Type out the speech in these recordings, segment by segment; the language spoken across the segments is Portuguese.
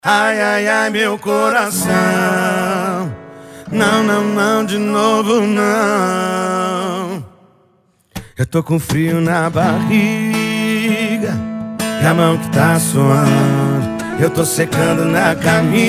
Ai, ai, ai, meu coração. Não, não, não, de novo não. Eu tô com frio na barriga e a mão que tá suando. Eu tô secando na camisa,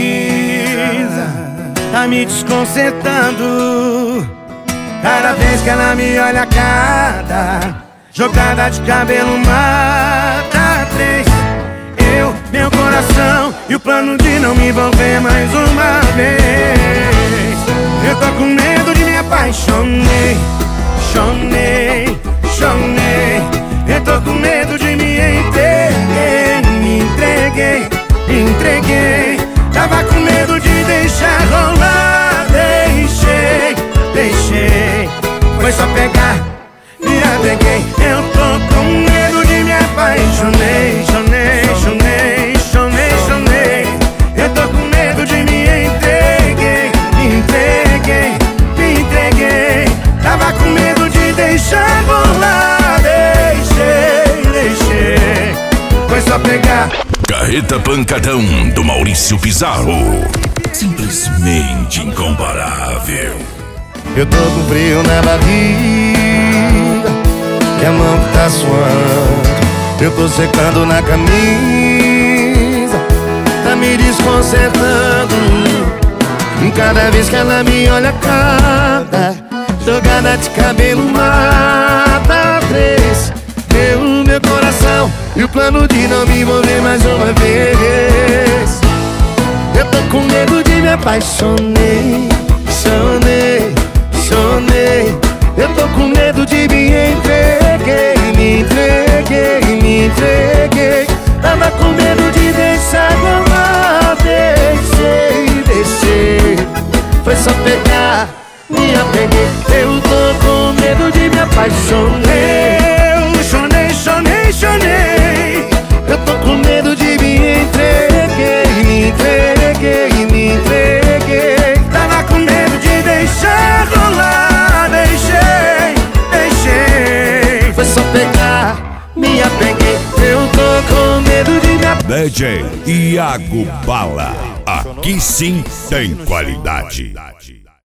tá me desconcertando. Cada vez que ela me olha, cada jogada de cabelo mata três. Eu, meu coração e o plano de não me envolver mais uma vez. Eu tô com medo de me apaixonei, chonei, chonei. Eu tô com medo de me entreguei, me entreguei, me entreguei. Tava com medo de deixar rolar, deixei, deixei. Foi só pegar, me apeguei. Eu tô com medo de me apaixonei, chonei, chonei, chonei, chonei. Eu tô com medo de me entreguei, me entreguei, me entreguei. Tava com medo de deixar rolar, deixei, deixei. Foi só pegar. Carreta Pancadão do Maurício Pizarro. Simplesmente incomparável. Eu tô com frio na barriga e a mão que tá suando. Eu tô secando na camisa, tá me desconcertando. Cada vez que ela me olha, cada jogada de cabelo mata três. Meu coração e o plano de não me envolver mais uma vez. Eu tô com medo de me apaixonei, chonei, chonei. Eu tô com medo de me entreguei, me entreguei, me entreguei. Tava com medo de deixar rolar, deixei, deixei. Foi só pegar, me apeguei. Eu tô com medo de me apaixonei. Eu chonei, chonei, chonei. Eu tô com medo de me entreguei, me entreguei, me entreguei. Tava com medo de deixar rolar, deixei, deixei. Foi só pegar, me apeguei. Eu tô com medo de me apaixonar. DJ Iago Bala, aqui sim tem qualidade.